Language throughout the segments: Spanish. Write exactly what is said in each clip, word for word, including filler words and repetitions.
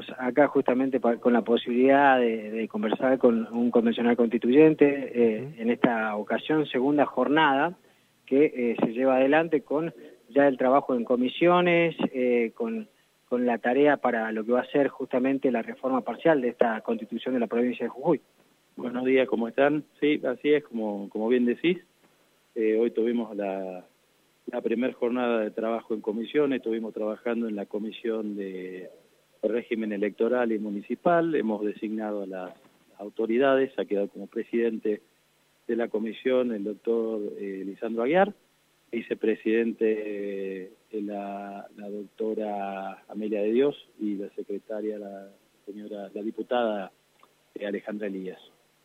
estamos acá justamente pa, con la posibilidad de, de conversar con un convencional constituyente, eh, uh-huh. en esta ocasión segunda jornada que eh, se lleva adelante con ya el trabajo en comisiones, eh, con, con la tarea para lo que va a ser justamente la reforma parcial de esta Constitución de la provincia de Jujuy. Buenos días, ¿cómo están? Sí, así es, como, como bien decís, eh, hoy tuvimos la... la primera jornada de trabajo en comisiones. Estuvimos trabajando en la comisión de régimen electoral y municipal, hemos designado a las autoridades, ha quedado como presidente de la comisión el doctor eh, Lisandro Aguiar, vicepresidente eh, la, la doctora Amelia de Dios y la secretaria, la señora, la diputada eh, Alejandra Elías.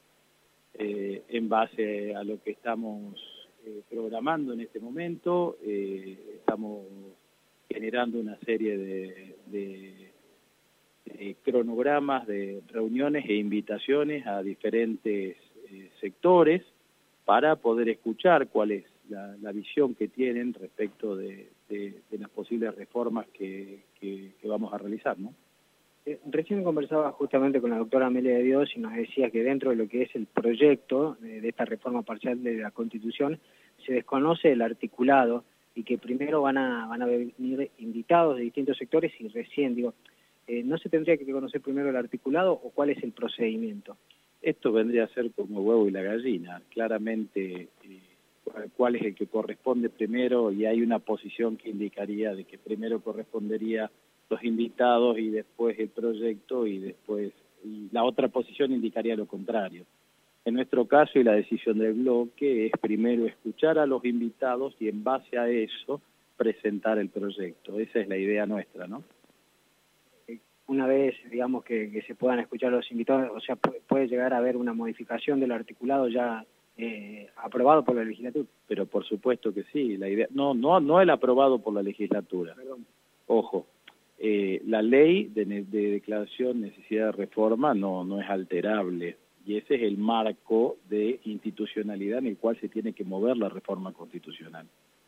Eh, en base a lo que estamos Eh, programando en este momento, eh, estamos generando una serie de, de, de cronogramas de reuniones e invitaciones a diferentes eh, sectores para poder escuchar cuál es la, la visión que tienen respecto de, de, de las posibles reformas que, que, que vamos a realizar, ¿no? Eh, recién conversaba justamente con la doctora Amelia de Dios y nos decía que dentro de lo que es el proyecto de, de esta reforma parcial de la Constitución se desconoce el articulado y que primero van a van a venir invitados de distintos sectores y recién, digo, eh, ¿no se tendría que conocer primero el articulado o cuál es el procedimiento? Esto vendría a ser como el huevo y la gallina, claramente eh, cuál es el que corresponde primero, y hay una posición que indicaría de que primero correspondería los invitados y después el proyecto y después y la otra posición indicaría lo contrario. En nuestro caso y la decisión del bloque es primero escuchar a los invitados y en base a eso presentar el proyecto. Esa es la idea nuestra, ¿no? Una vez, digamos, que, que se puedan escuchar a los invitados, o sea, puede llegar a haber una modificación del articulado ya eh, aprobado por la legislatura. Pero por supuesto que sí, la idea no no no el aprobado por la legislatura. Perdón. Ojo. Eh, la ley de, de declaración de necesidad de reforma no, no es alterable, y ese es el marco de institucionalidad en el cual se tiene que mover la reforma constitucional.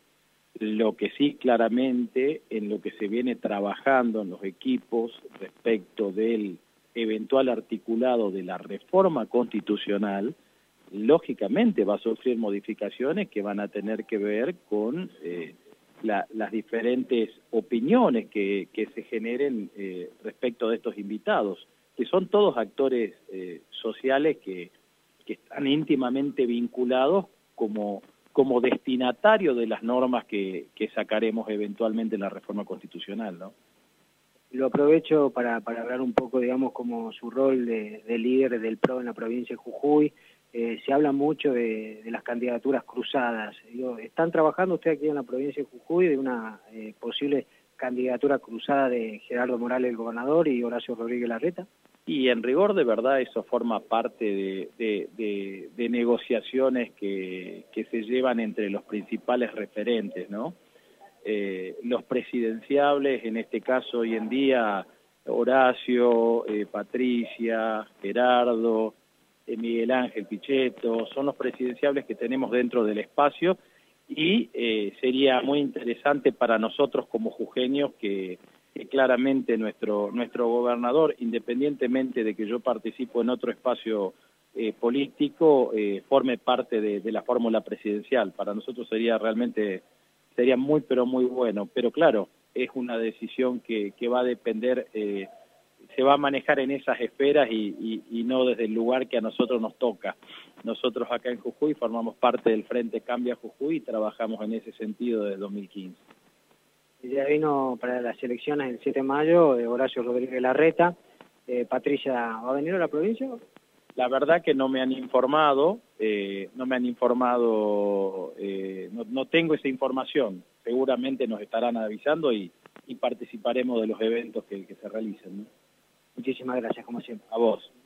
Lo que sí claramente en lo que se viene trabajando en los equipos respecto del eventual articulado de la reforma constitucional, lógicamente va a sufrir modificaciones que van a tener que ver con eh, La, las diferentes opiniones que, que se generen eh, respecto de estos invitados, que son todos actores eh, sociales que, que están íntimamente vinculados como, como destinatarios de las normas que, que sacaremos eventualmente en la reforma constitucional, ¿no? Lo aprovecho para, para hablar un poco, digamos, como su rol de, de líder del P R O en la provincia de Jujuy. Eh, se habla mucho de, de las candidaturas cruzadas. Digo, ¿están trabajando usted aquí en la provincia de Jujuy de una eh, posible candidatura cruzada de Gerardo Morales, el gobernador, y Horacio Rodríguez Larreta? Y en rigor, de verdad, eso forma parte de, de, de, de negociaciones que, que se llevan entre los principales referentes, ¿no? Eh, los presidenciables, en este caso hoy en día, Horacio, eh, Patricia, Gerardo, Miguel Ángel Pichetto, son los presidenciables que tenemos dentro del espacio, y eh, sería muy interesante para nosotros como jujeños que, que claramente nuestro, nuestro gobernador, independientemente de que yo participo en otro espacio eh, político, eh, forme parte de, de la fórmula presidencial. Para nosotros sería realmente, sería muy pero muy bueno, pero claro, es una decisión que, que va a depender, eh, se va a manejar en esas esferas y, y, y no desde el lugar que a nosotros nos toca. Nosotros acá en Jujuy formamos parte del Frente Cambia Jujuy y trabajamos en ese sentido desde dos mil quince. Ya vino para las elecciones el siete de mayo eh, Horacio Rodríguez Larreta. Eh, Patricia, ¿va a venir a la provincia? La verdad que no me han informado, eh, no me han informado, eh, no, no tengo esa información. Seguramente nos estarán avisando y, y participaremos de los eventos que, que se realicen, ¿no? Muchísimas gracias, como siempre. A vos.